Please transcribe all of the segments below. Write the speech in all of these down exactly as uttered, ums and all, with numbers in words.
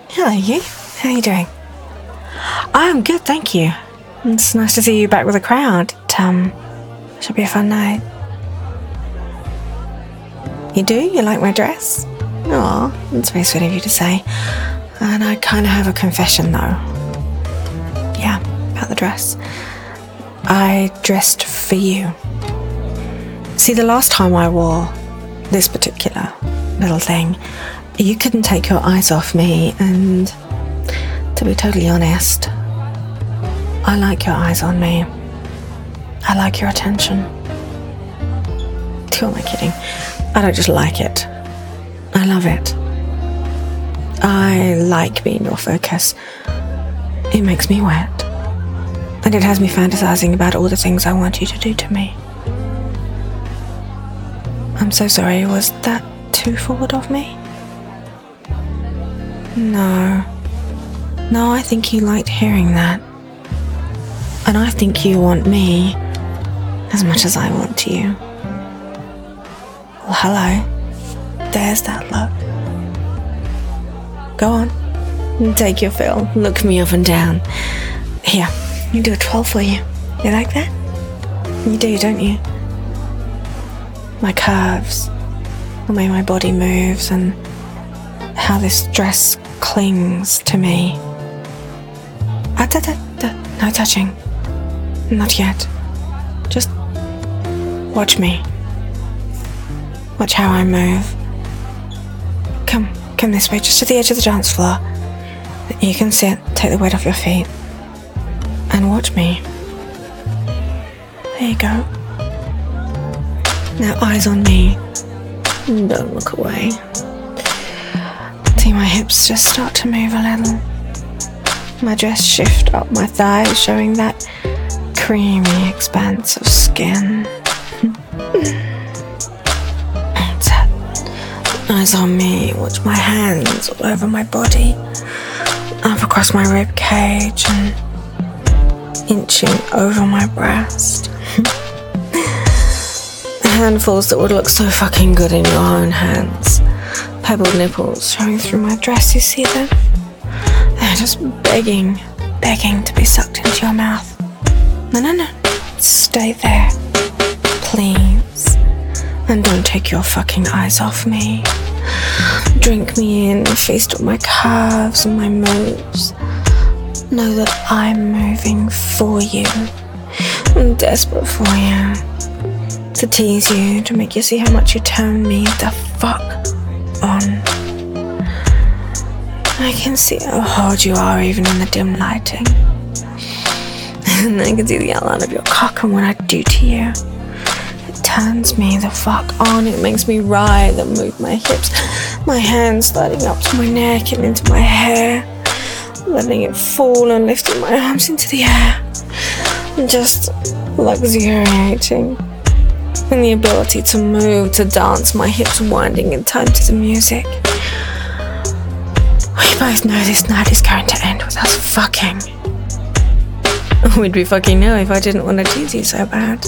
Hello, you. How are you doing? I'm good, thank you. It's nice to see you back with a crowd. It, um, should be a fun night. You do? You like my dress? Aw, that's very sweet of you to say. And I kind of have a confession, though. Yeah, about the dress. I dressed for you. See, the last time I wore this particular little thing, you couldn't take your eyes off me, and to be totally honest, I like your eyes on me. I like your attention. Who am I kidding? I don't just like it. I love it. I like being your focus. It makes me wet. And it has me fantasizing about all the things I want you to do to me. I'm so sorry, was that too forward of me? No. No, I think you liked hearing that. And I think you want me as much as I want you. Well, hello. There's that look. Go on. Take your fill. Look me up and down. Here, you do a twirl for you. You like that? You do, don't you? My curves, the way my body moves, and how this dress clings to me. Ah, da, da, da. No touching. Not yet. Just watch me. Watch how I move. Come, come this way, just to the edge of the dance floor. You can sit, take the weight off your feet, and watch me. There you go. Now eyes on me. Don't look away. See my hips just start to move a little. My dress shift up my thighs, showing that creamy expanse of skin. That's it. Eyes on me. Watch my hands all over my body, up across my rib cage and inching over my breast. Handfuls that would look so fucking good in your own hands. Pebbled nipples showing through my dress, you see them? They're just begging, begging to be sucked into your mouth. No, no, no. Stay there. Please. And don't take your fucking eyes off me. Drink me in, feast on my curves and my moves. Know that I'm moving for you. I'm desperate for you. To tease you, to make you see how much you turn me the fuck on. I can see how hard you are even in the dim lighting. And I can see the outline of your cock and what I do to you. It turns me the fuck on. It makes me writhe and move my hips, my hands sliding up to my neck and into my hair, letting it fall and lifting my arms into the air. And just luxuriating in the ability to move, to dance, my hips winding in time to the music. We both know this night is going to end with us fucking. We'd be fucking now if I didn't want to tease you so bad.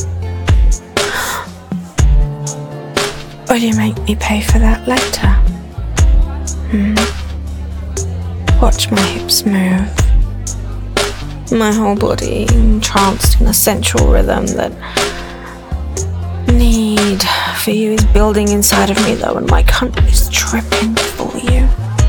Or do you make me pay for that later? Hmm. Watch my hips move. My whole body entranced in a sensual rhythm that need for you is building inside of me though, and my cunt is tripping for you.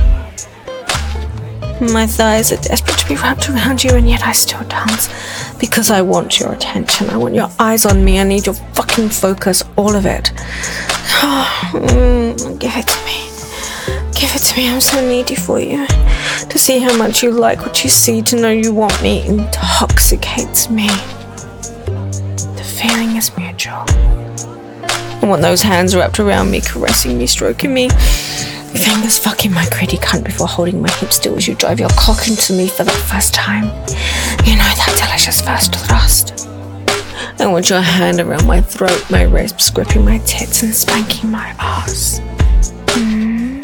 My thighs are desperate to be wrapped around you, and yet I still dance because I want your attention. I want your eyes on me. I need your fucking focus, all of it. Oh, mm, give it to me. Give it to me. I'm so needy for you. To see how much you like what you see, to know you want me, intoxicates me. The feeling is mutual. I want those hands wrapped around me, caressing me, stroking me. Fingers fucking my gritty cunt before holding my hips still as you drive your cock into me for the first time. You know that delicious first thrust. I want your hand around my throat, my ribs, gripping my tits and spanking my ass. Mm.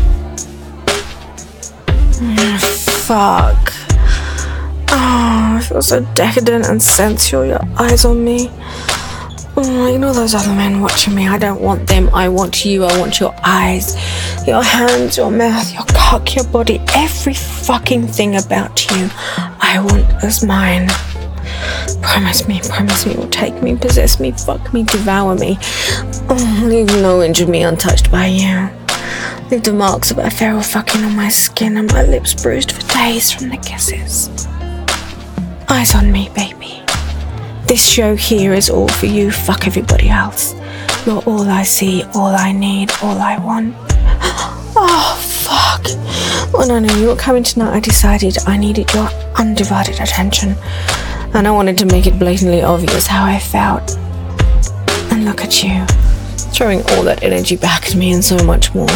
Mm, fuck. Oh, I feel so decadent and sensual. Your eyes on me. Oh, you know those other men watching me. I don't want them. I want you. I want your eyes, your hands, your mouth, your cock, your body, every fucking thing about you. I want as mine. Promise me, promise me, you'll take me, possess me, fuck me, devour me. Oh, leave no inch of me untouched by you. Leave the marks of our feral fucking on my skin and my lips bruised for days from the kisses. Eyes on me, baby. This show here is all for you, fuck everybody else. You're all I see, all I need, all I want. Oh, fuck. When I knew you were coming tonight, I decided I needed your undivided attention. And I wanted to make it blatantly obvious how I felt. And look at you, throwing all that energy back at me and so much more.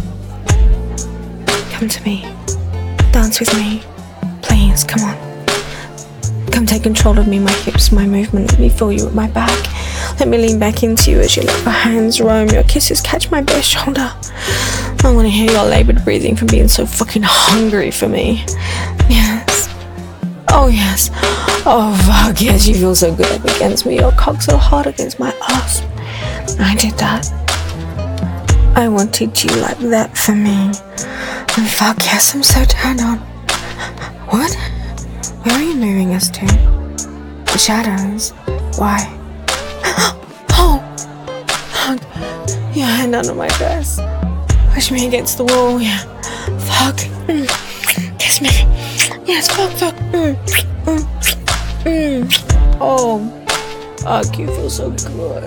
Come to me. Dance with me. Please, come on. Come take control of me, my hips, my movement. Let me feel you at my back. Let me lean back into you as you let your hands roam, your kisses catch my bare shoulder. I want to hear your laboured breathing from being so fucking hungry for me. Yes. Oh yes. Oh fuck yes, you feel so good up against me. Your cock so hard against my ass. I did that. I wanted you like that for me. And fuck yes, I'm so turned on. What? Where are you moving us to? The shadows. Why? Oh! Fuck. Your hand under my dress. Push me against the wall, yeah. Fuck. Mm. Kiss me. Yes, fuck, fuck. Mm. Mm. Mm. Oh. Fuck, you feel so good.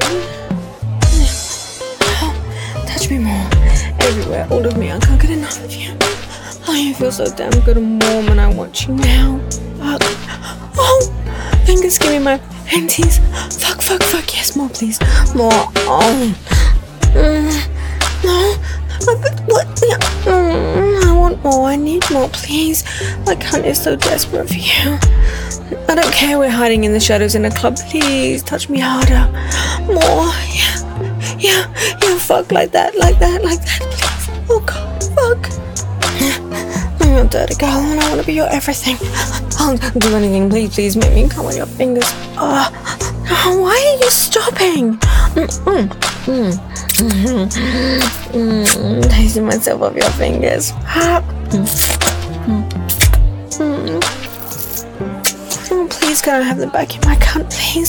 Touch me more. Everywhere, all of me. I can't get enough of you. Oh, you feel so damn good and warm and I want you now. Fuck. Oh, fingers give me my panties. Fuck, fuck, fuck. Yes, more, please. More. Oh. Mm. No. What? Yeah. Mm. I want more. I need more, please. My cunt is so desperate for you. I don't care we're hiding in the shadows in a club. Please touch me harder. More. Yeah. Yeah. Yeah. Fuck like that, like that, like that. Please. Oh, God. Fuck. I'm your dirty girl and I want to be your everything. I'll do anything, please, please make me come on your fingers. Uh, oh, why are you stopping? Mm, mm, mm, mm, mm, tasting myself off your fingers. Mm, mm, mm. Oh, please, can I have the back of my cunt, please?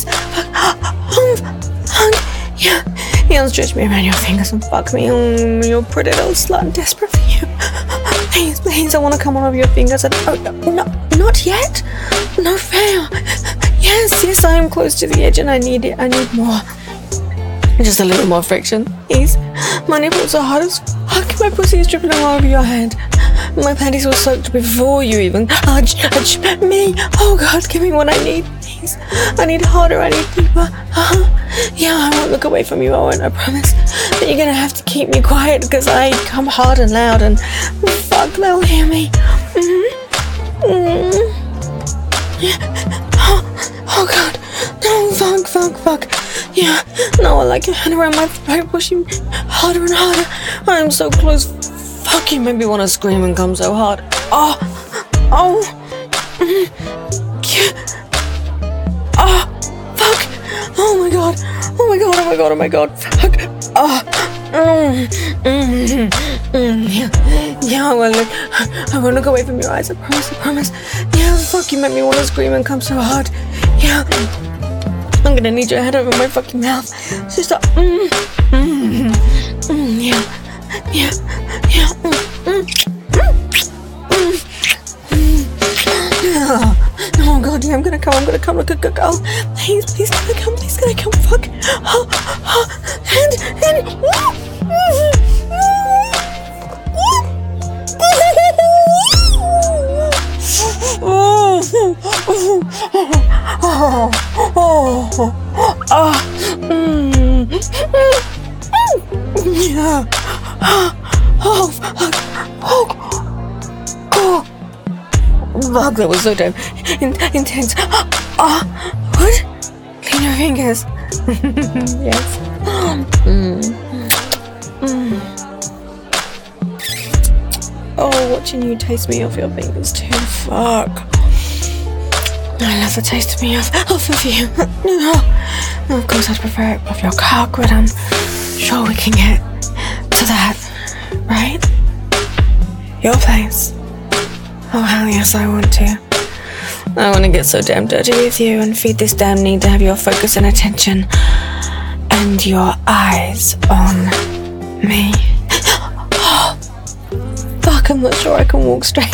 Oh, yeah, yeah, stretch me around your fingers and fuck me. Oh, you're pretty little slut, I'm desperate for you. Please, please, I want to come on over your fingers. And, oh, no, no, not yet. No fair. Yes, yes, I am close to the edge and I need it. I need more. Just a little more friction, please. My nipples are hot as fuck. My pussy is dripping all over your hand. My panties were soaked before you even touched me. Oh God, give me what I need, please. I need harder, I need deeper. Uh-huh. Yeah, I won't look away from you, I won't, I promise. But you're gonna have to keep me quiet because I come hard and loud and fuck, they'll hear me. Mm-hmm. Mm-hmm. Yeah. Oh, oh God. No, fuck, fuck, fuck. Yeah. No, I like your hand around my throat, pushing harder and harder. I am so close. Fuck, you made me want to scream and come so hard. Oh, oh, mm, yeah. Oh, fuck. Oh my God. Oh my God. Oh my God. Oh my God. Fuck. Oh, mm, mm, mm, yeah. Yeah, well, look, I won't look away from your eyes. I promise. I promise. Yeah, fuck, you made me want to scream and come so hard. Yeah. I'm gonna need your head over my fucking mouth. Just a, mm, mm, mm, yeah. Yeah, yeah, mm, mm, mm, mm, yeah. Oh God, yeah, I'm gonna come, I'm gonna come, look, go, go, please, please, can I come, please, can I come, fuck, oh, oh, and, and, oh, oh, oh, oh, mm, yeah. Oh, fuck. Oh, oh. Fuck, that was so damn in- intense. Oh, what? Clean your fingers. Yes. Mm. Mm. Oh, watching you taste me off your fingers too. Fuck. I love the taste of me off, off of you. No, of course I'd prefer it off your cock, but I'm sure we can get to that, right? Your place. Oh hell yes, I want to. I want to get so damn dirty with you and feed this damn need to have your focus and attention and your eyes on me. Fuck, I'm not sure I can walk straight.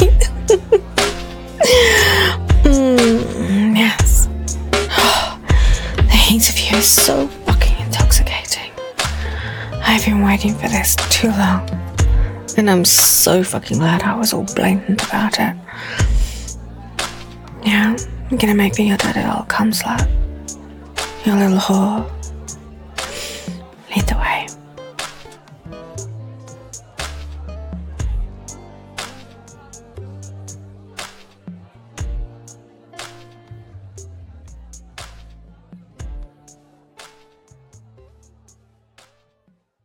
mm, yes. The heat of you is so fucking intoxicating. I've been waiting for this too long. And I'm so fucking glad I was all blatant about it. Yeah, you're gonna make me your dirty little cum slut. Your little whore.